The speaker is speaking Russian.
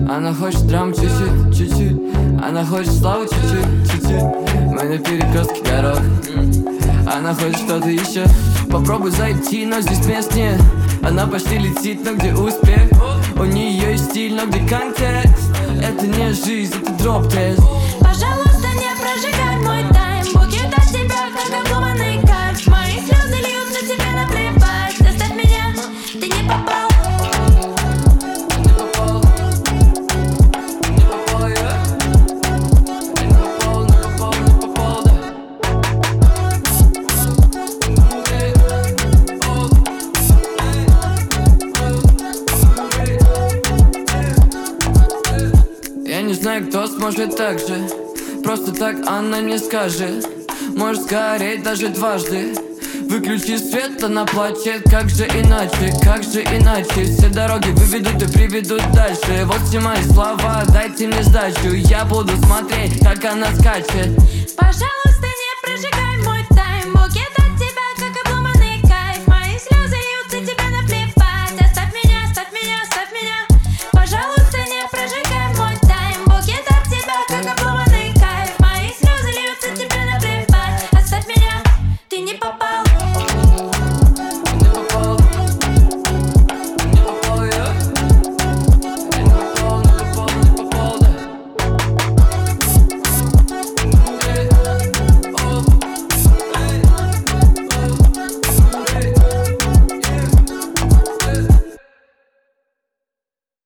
Она хочет драм чуть-чуть, чуть-чуть. Она хочет славу чуть-чуть, чуть-чуть. Мы на перекрестке дорог. Она хочет что-то еще. Попробуй зайти, но здесь мест нет. Она почти летит, но где успех? У нее есть стиль, но где контекст? Это не жизнь, это дроп-тест. Пожалуйста, не прожигай мой тайм. Букет от тебя, как обломанный кайф. Мои слезы льются, тебе наплевать. Заставь меня, ты не попал. Я не знаю, кто сможет так же. Просто так она не скажет. Может сгореть даже дважды. Выключи свет, она плачет. Как же иначе, как же иначе? Все дороги выведут и приведут дальше. Вот все мои слова, дайте мне сдачу. Я буду смотреть, как она скачет. Пожалуйста,